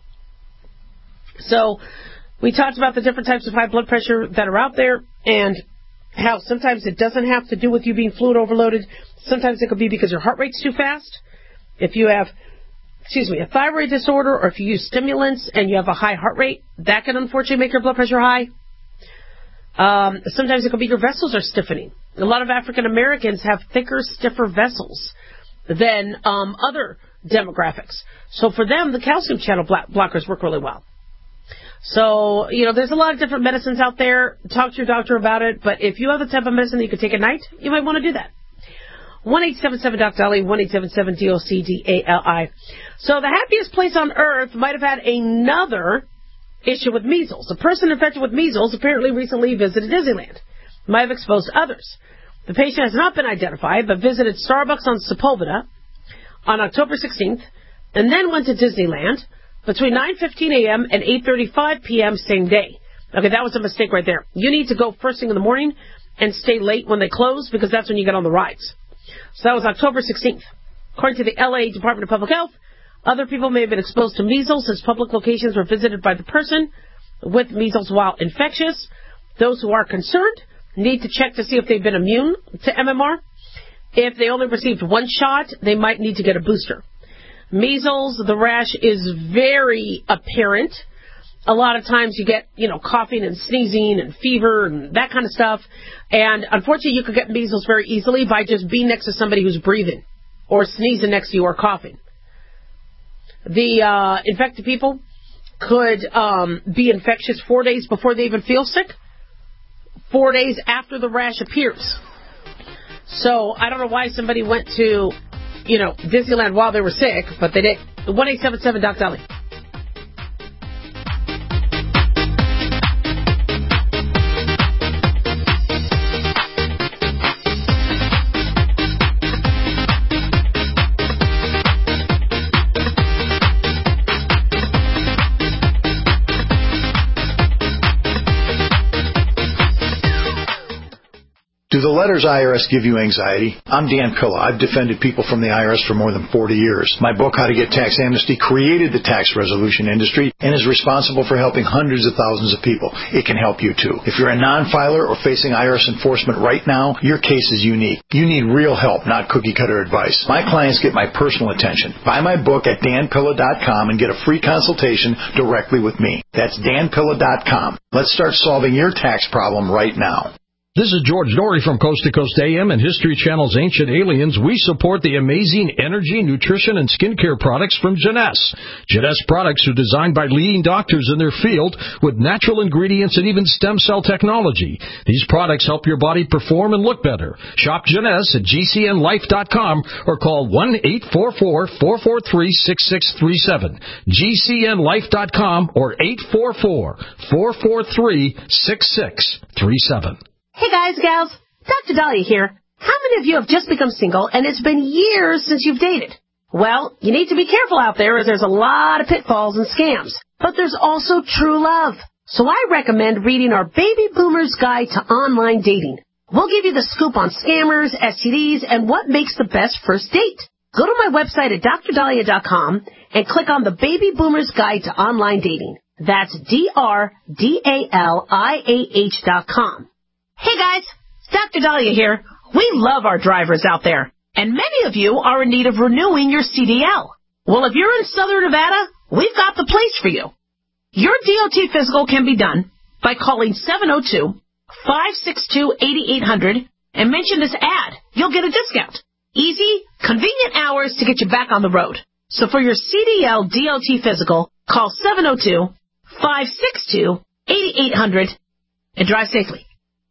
So we talked about the different types of high blood pressure that are out there, and how sometimes it doesn't have to do with you being fluid overloaded. Sometimes it could be because your heart rate's too fast. If you have, excuse me, a thyroid disorder, or if you use stimulants and you have a high heart rate, that can unfortunately make your blood pressure high. Um, sometimes it could be your vessels are stiffening. A lot of African Americans have thicker, stiffer vessels than um, other demographics. So for them, the calcium channel blockers work really well. So, you know, there's a lot of different medicines out there. Talk to your doctor about it. But if you have the type of medicine that you can take at night, you might want to do that. one eight seven seven D O C D A L I, one eight seven seven D O C D A L I. So the happiest place on earth might have had another issue with measles. A person infected with measles apparently recently visited Disneyland. Might have exposed others. The patient has not been identified, but visited Starbucks on Sepulveda on October sixteenth, and then went to Disneyland between nine fifteen a.m. and eight thirty-five p.m. same day. Okay, that was a mistake right there. You need to go first thing in the morning and stay late when they close, because that's when you get on the rides. So that was October sixteenth. According to the L A Department of Public Health, other people may have been exposed to measles since public locations were visited by the person with measles while infectious. Those who are concerned need to check to see if they've been immune to M M R. If they only received one shot, they might need to get a booster. Measles, the rash is very apparent. A lot of times you get, you know, coughing and sneezing and fever and that kind of stuff. And unfortunately, you could get measles very easily by just being next to somebody who's breathing or sneezing next to you or coughing. The uh, infected people could um, be infectious four days before they even feel sick, four days after the rash appears. So I don't know why somebody went to, you know, Disneyland while they were sick, but they did. one eight seven seven D O C D A L I. Do the letters I R S give you anxiety? I'm Dan Pilla. I've defended people from the I R S for more than forty years. My book, How to Get Tax Amnesty, created the tax resolution industry and is responsible for helping hundreds of thousands of people. It can help you too. If you're a non-filer or facing I R S enforcement right now, your case is unique. You need real help, not cookie-cutter advice. My clients get my personal attention. Buy my book at dan pilla dot com and get a free consultation directly with me. That's dan pilla dot com. Let's start solving your tax problem right now. This is George Norrie from Coast to Coast A M and History Channel's Ancient Aliens. We support the amazing energy, nutrition, and skincare products from Jeunesse. Jeunesse products are designed by leading doctors in their field with natural ingredients and even stem cell technology. These products help your body perform and look better. Shop Jeunesse at G C N life dot com or call one eight four four, four four three, six six three seven. G C N life dot com or eight four four, four four three, six six three seven. Hey guys, gals, Doctor Dahlia here. How many of you have just become single and it's been years since you've dated? Well, you need to be careful out there as there's a lot of pitfalls and scams. But there's also true love. So I recommend reading our Baby Boomer's Guide to Online Dating. We'll give you the scoop on scammers, S T Ds, and what makes the best first date. Go to my website at dr dahlia dot com and click on the Baby Boomer's Guide to Online Dating. That's D R D A L I A H dot com. Hey guys, Doctor Dahlia here. We love our drivers out there, and many of you are in need of renewing your C D L. Well, if you're in Southern Nevada, we've got the place for you. Your D O T physical can be done by calling seven oh two, five six two, eight eight hundred and mention this ad. You'll get a discount. Easy, convenient hours to get you back on the road. So for your C D L D O T physical, call seven oh two, five six two, eight eight hundred and drive safely.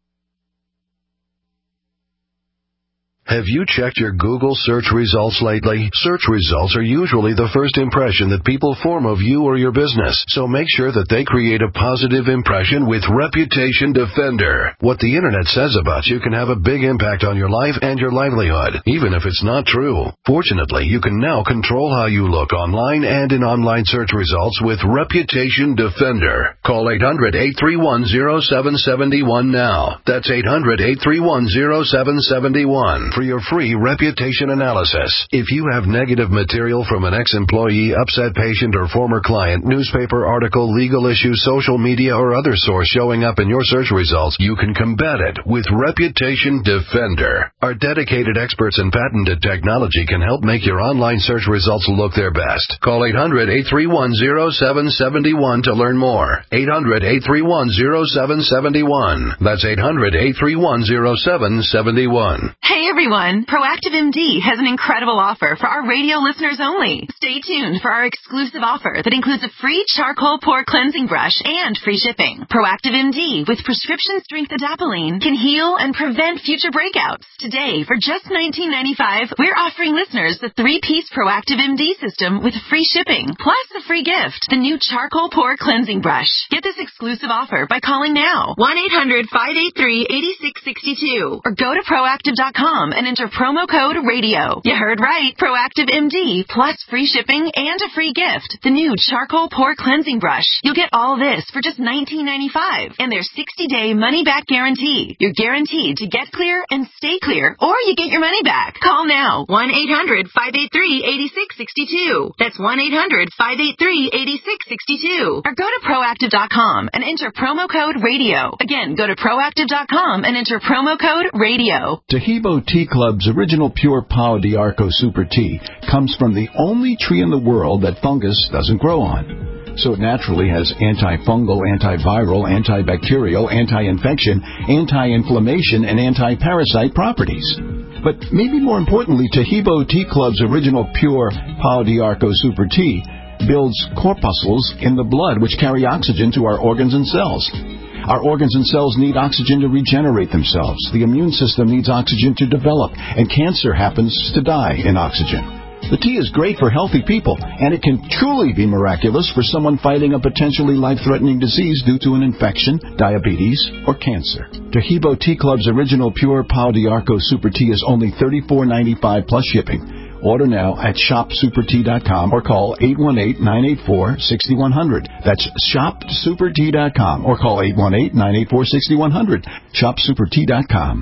Have you checked your Google search results lately? Search results are usually the first impression that people form of you or your business, so make sure that they create a positive impression with Reputation Defender. What the internet says about you can have a big impact on your life and your livelihood, even if it's not true. Fortunately, you can now control how you look online and in online search results with Reputation Defender. Call eight hundred, eight three one, zero seven seven one now. That's eight hundred, eight three one, zero seven seven one. For your free reputation analysis. If you have negative material from an ex-employee, upset patient, or former client, newspaper article, legal issue, social media, or other source showing up in your search results, you can combat it with Reputation Defender. Our dedicated experts in patented technology can help make your online search results look their best. Call eight hundred, eight three one, zero seven seven one to learn more. eight hundred, eight three one, zero seven seven one. That's eight hundred, eight three one, zero seven seven one. Hey everyone. Proactive M D has an incredible offer for our radio listeners only. Stay tuned for our exclusive offer that includes a free charcoal pore cleansing brush and free shipping. Proactive M D with prescription strength adapalene can heal and prevent future breakouts. Today, for just nineteen ninety-five dollars, we're offering listeners the three-piece Proactive M D system with free shipping, plus a free gift, the new charcoal pore cleansing brush. Get this exclusive offer by calling now, one eight hundred, five eight three, eight six six two, or go to proactive dot com and enter promo code radio. You heard right. Proactive M D plus free shipping and a free gift. The new charcoal pore cleansing brush. You'll get all this for just nineteen ninety-five dollars and their sixty-day money-back guarantee. You're guaranteed to get clear and stay clear, or you get your money back. Call now. one eight hundred, five eight three, eight six six two. That's one eight hundred, five eight three, eight six six two. Or go to proactive dot com and enter promo code radio. Again, go to proactive dot com and enter promo code radio. Tahibo Tea Club's original pure Pau d'Arco Super Tea comes from the only tree in the world that fungus doesn't grow on. So it naturally has antifungal, antiviral, antibacterial, anti-infection, anti-inflammation, and anti-parasite properties. But maybe more importantly, Tahibo Tea Club's original pure Pau d'Arco Super Tea builds corpuscles in the blood which carry oxygen to our organs and cells. Our organs and cells need oxygen to regenerate themselves. The immune system needs oxygen to develop, and cancer happens to die in oxygen. The tea is great for healthy people, and it can truly be miraculous for someone fighting a potentially life-threatening disease due to an infection, diabetes, or cancer. Tahibo Tea Club's original pure Pau d'Arco Super Tea is only thirty-four ninety-five plus shipping. Order now at shop super tea dot com or call eight one eight, nine eight four, six one zero zero. That's shop super tea dot com or call eight one eight, nine eight four, six one zero zero. shop super tea dot com.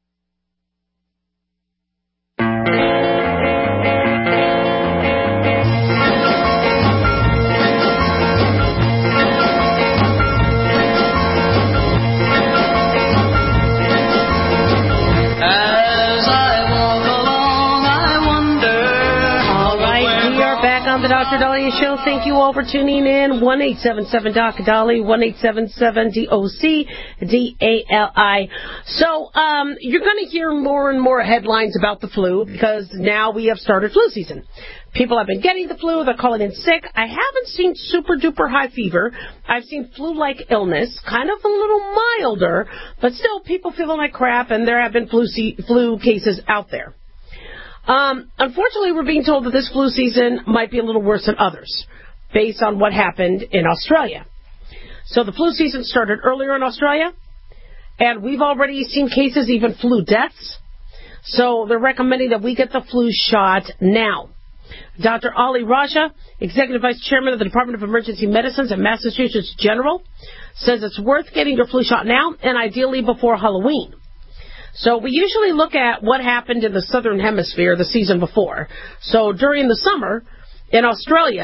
The Doctor Dahlia Show. Thank you all for tuning in. one eight seven seven D O C Dali, one eight seven seven D O C D A L I. So, um, you're going to hear more and more headlines about the flu because now we have started flu season. People have been getting the flu. They're calling in sick. I haven't seen super duper high fever. I've seen flu-like illness, kind of a little milder, but still people feeling like crap, and there have been flu, se- flu cases out there. Um, unfortunately, we're being told that this flu season might be a little worse than others, based on what happened in Australia. So the flu season started earlier in Australia, and we've already seen cases, even flu deaths. So they're recommending that we get the flu shot now. Doctor Ali Raja, Executive Vice Chairman of the Department of Emergency Medicines at Massachusetts General, says it's worth getting your flu shot now and ideally before Halloween. So we usually look at what happened in the Southern Hemisphere the season before. So during the summer in Australia,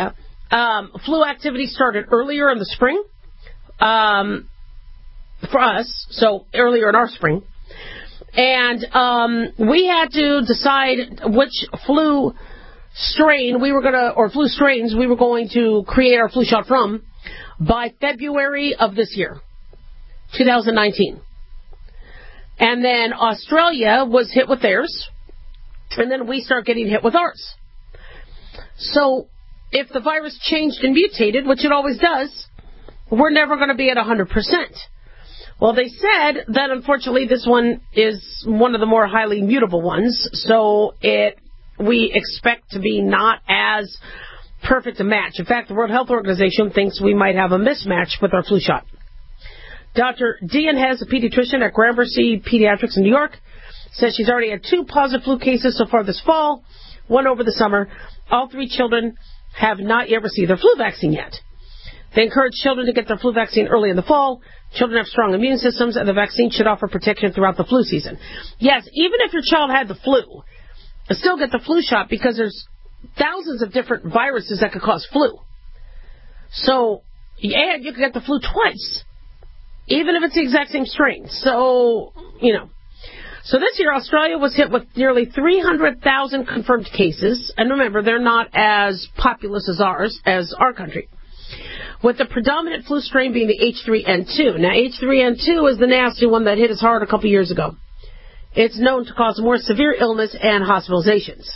Um, flu activity started earlier in the spring um, for us, so earlier in our spring. And um, we had to decide which flu strain we were going to, or flu strains we were going to create our flu shot from by February of this year, two thousand nineteen. And then Australia was hit with theirs, and then we start getting hit with ours. So if the virus changed and mutated, which it always does, we're never going to be at one hundred percent. Well, they said that, unfortunately, this one is one of the more highly mutable ones, so it we expect to be not as perfect a match. In fact, the World Health Organization thinks we might have a mismatch with our flu shot. Doctor Dean Hess, a pediatrician at Gramercy Pediatrics in New York, says she's already had two positive flu cases so far this fall, one over the summer. All three children have not yet received their flu vaccine yet. They encourage children to get their flu vaccine early in the fall. Children have strong immune systems, and the vaccine should offer protection throughout the flu season. Yes, even if your child had the flu, still get the flu shot because there's thousands of different viruses that could cause flu. So, and you can get the flu twice, even if it's the exact same strain. So, you know. So this year, Australia was hit with nearly three hundred thousand confirmed cases. And remember, they're not as populous as ours, as our country. With the predominant flu strain being the H three N two. Now, H three N two is the nasty one that hit us hard a couple years ago. It's known to cause more severe illness and hospitalizations.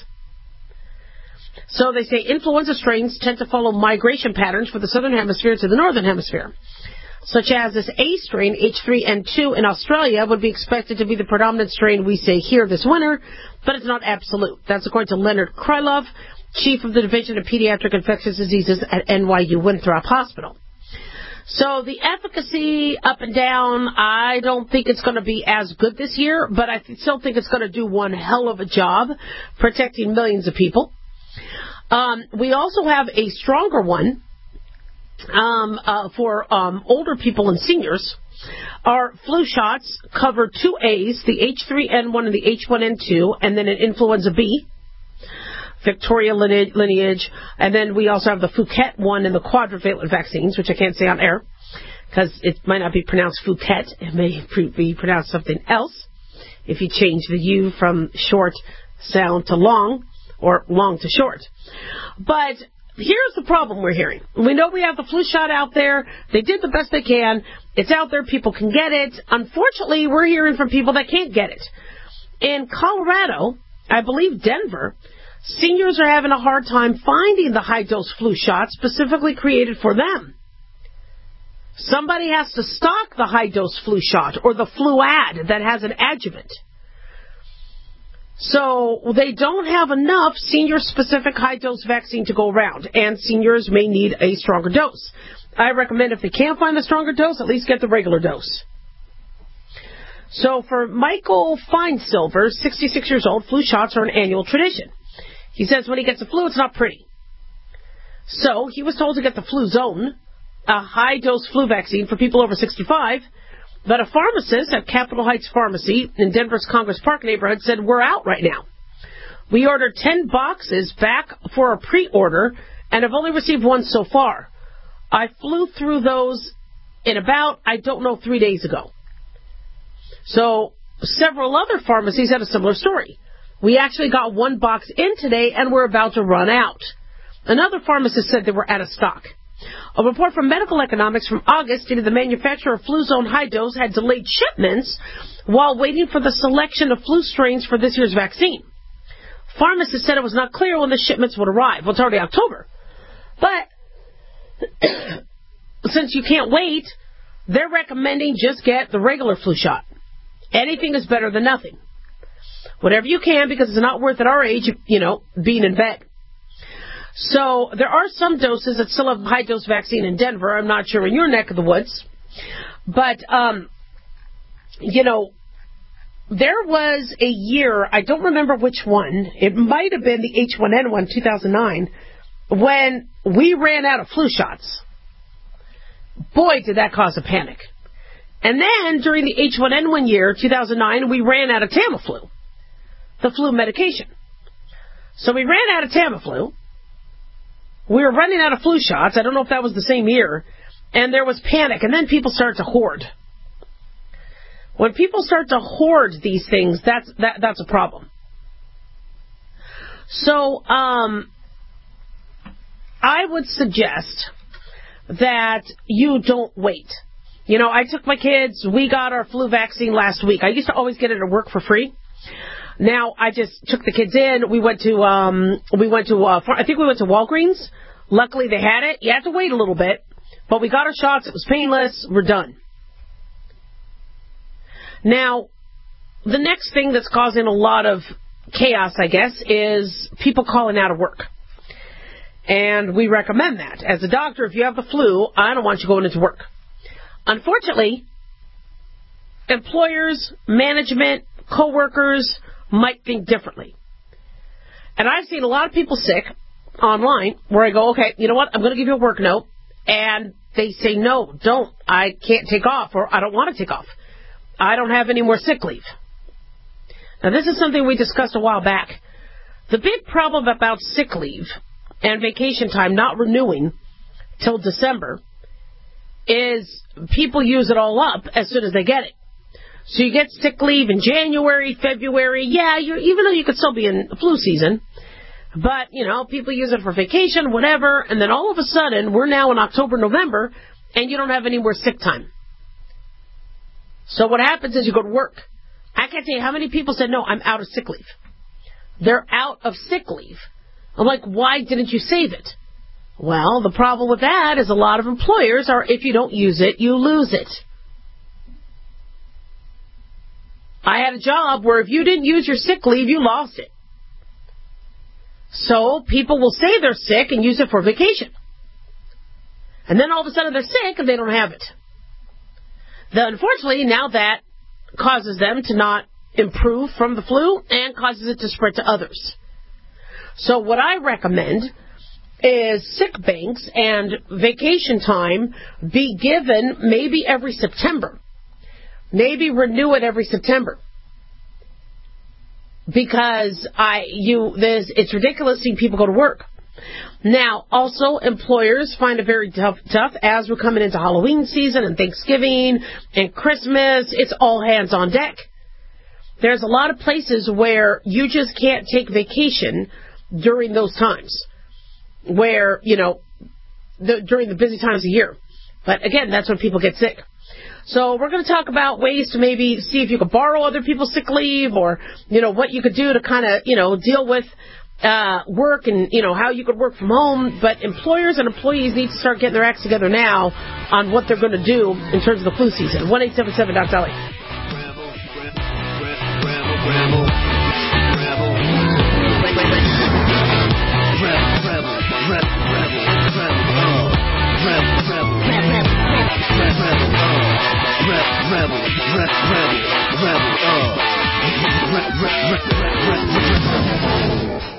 So they say influenza strains tend to follow migration patterns from the southern hemisphere to the northern hemisphere. Such as this A strain, H three N two in Australia, would be expected to be the predominant strain we say here this winter, but it's not absolute. That's according to Leonard Krylov, Chief of the Division of Pediatric Infectious Diseases at N Y U Winthrop Hospital. So the efficacy up and down, I don't think it's going to be as good this year, but I still think it's going to do one hell of a job protecting millions of people. Um, we also have a stronger one um, uh, for um, older people and seniors. Our flu shots cover two A's, the H three N one and the H one N two, and then an influenza B. Victoria lineage, and then we also have the Phuket one and the quadrivalent vaccines, which I can't say on air because it might not be pronounced Phuket. It may be pronounced something else if you change the U from short sound to long or long to short. But here's the problem we're hearing. We know we have the flu shot out there. They did the best they can. It's out there. People can get it. Unfortunately, we're hearing from people that can't get it. In Colorado, I believe Denver, seniors are having a hard time finding the high-dose flu shot specifically created for them. Somebody has to stock the high-dose flu shot or the Fluad that has an adjuvant. So they don't have enough senior-specific high-dose vaccine to go around, and seniors may need a stronger dose. I recommend if they can't find the stronger dose, at least get the regular dose. So for Michael Feinsilver, sixty-six years old, flu shots are an annual tradition. He says when he gets the flu, it's not pretty. So he was told to get the Fluzone, a high-dose flu vaccine for people over sixty-five, but a pharmacist at Capitol Heights Pharmacy in Denver's Congress Park neighborhood said, we're out right now. We ordered ten boxes back for a pre-order, and have only received one so far. I flew through those in about, I don't know, three days ago. So several other pharmacies had a similar story. We actually got one box in today, and we're about to run out. Another pharmacist said they were out of stock. A report from Medical Economics from August stated the manufacturer of Fluzone High Dose had delayed shipments while waiting for the selection of flu strains for this year's vaccine. Pharmacists said it was not clear when the shipments would arrive. Well, it's already October. But since you can't wait, they're recommending just get the regular flu shot. Anything is better than nothing. Whatever you can, because it's not worth at our age, you know, being in bed. So there are some doses that still have high-dose vaccine in Denver. I'm not sure in your neck of the woods. But, um, you know, there was a year, I don't remember which one, it might have been the H one N one, two thousand nine, when we ran out of flu shots. Boy, did that cause a panic. And then during the H one N one year, two thousand nine, we ran out of Tamiflu, the flu medication. So we ran out of Tamiflu. we were running out of flu shots. I don't know if that was the same year. And there was panic. And then people started to hoard. When people start to hoard these things, that's that, that's a problem. So, um, I would suggest that you don't wait. You know, I took my kids. We got our flu vaccine last week. I used to always get it at work for free. Now I just took the kids in. We went to, um, we went to, uh, I think we went to Walgreens. Luckily they had it. You had to wait a little bit, but we got our shots. It was painless. We're done. Now, the next thing that's causing a lot of chaos, I guess, is people calling out of work. And we recommend that. As a doctor, if you have the flu, I don't want you going into work. Unfortunately, employers, management, coworkers might think differently. And I've seen a lot of people sick online where I go, okay, you know what, I'm going to give you a work note. And they say, no, don't. I can't take off, or I don't want to take off. I don't have any more sick leave. Now, this is something we discussed a while back. The big problem about sick leave and vacation time not renewing till December is people use it all up as soon as they get it. So you get sick leave in January, February. Yeah, you, even though you could still be in flu season. But, you know, people use it for vacation, whatever. And then all of a sudden, we're now in October, November, and you don't have any more sick time. So what happens is you go to work. I can't tell you how many people said, no, I'm out of sick leave. They're out of sick leave. I'm like, why didn't you save it? Well, the problem with that is a lot of employers are, if you don't use it, you lose it. I had a job where if you didn't use your sick leave, you lost it. So people will say they're sick and use it for vacation. And then all of a sudden they're sick and they don't have it. Then unfortunately, now that causes them to not improve from the flu and causes it to spread to others. So what I recommend is sick banks and vacation time be given maybe every September. Maybe renew it every September. Because I, you, there's, it's ridiculous seeing people go to work. Now, also, employers find it very tough, tough as we're coming into Halloween season and Thanksgiving and Christmas. It's all hands on deck. There's a lot of places where you just can't take vacation during those times, where, you know, the, during the busy times of year. But again, that's when people get sick. So we're going to talk about ways to maybe see if you could borrow other people's sick leave, or, you know, what you could do to kind of, you know, deal with uh, work and, you know, how you could work from home. But employers and employees need to start getting their acts together now on what they're going to do in terms of the flu season. one eight seven seven Doc Dolly. Rebel, rebel, rebel, rebel, uh. Rebel, rebel, rebel, rebel.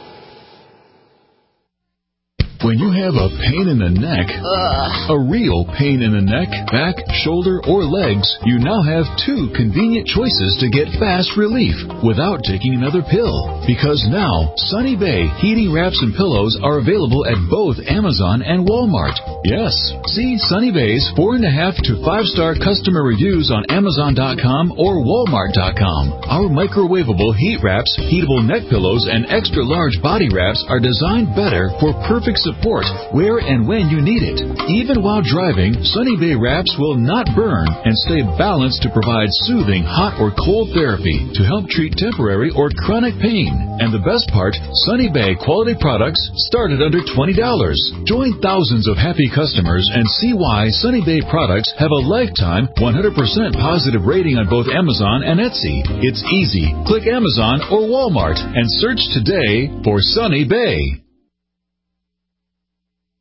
When you have a pain in the neck, Ugh. a real pain in the neck, back, shoulder, or legs, you now have two convenient choices to get fast relief without taking another pill. Because now, Sunny Bay heating wraps and pillows are available at both Amazon and Walmart. Yes, see Sunny Bay's four and a half to five star customer reviews on Amazon dot com or Walmart dot com. Our microwavable heat wraps, heatable neck pillows, and extra large body wraps are designed better for perfect support where and when you need it. Even while driving, Sunny Bay wraps will not burn and stay balanced to provide soothing hot or cold therapy to help treat temporary or chronic pain. And the best part, Sunny Bay quality products start at under twenty dollars. Join thousands of happy customers and see why Sunny Bay products have a lifetime one hundred percent positive rating on both Amazon and Etsy. It's easy. Click Amazon or Walmart and search today for Sunny Bay.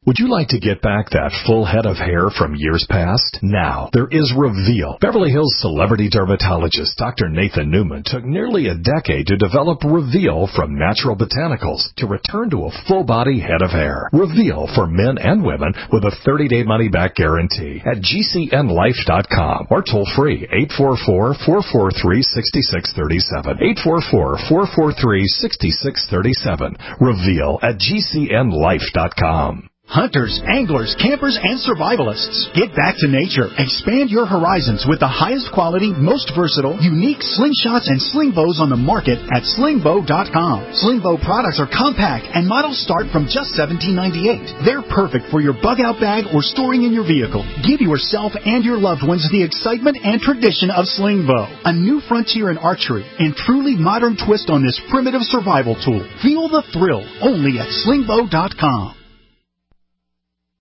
Would you like to get back that full head of hair from years past? Now, there is Reveal. Beverly Hills celebrity dermatologist Doctor Nathan Newman took nearly a decade to develop Reveal from natural botanicals to return to a full-body head of hair. Reveal for men and women with a thirty-day money-back guarantee at G C N life dot com or toll-free eight four four, four four three, six six three seven. eight four four, four four three, six six three seven. Reveal at G C N life dot com. Hunters, anglers, campers, and survivalists. Get back to nature. Expand your horizons with the highest quality, most versatile, unique slingshots and sling bows on the market at sling bow dot com. Sling bow products are compact and models start from just seventeen ninety-eight. They're perfect for your bug-out bag or storing in your vehicle. Give yourself and your loved ones the excitement and tradition of sling bow. A new frontier in archery and truly modern twist on this primitive survival tool. Feel the thrill only at sling bow dot com.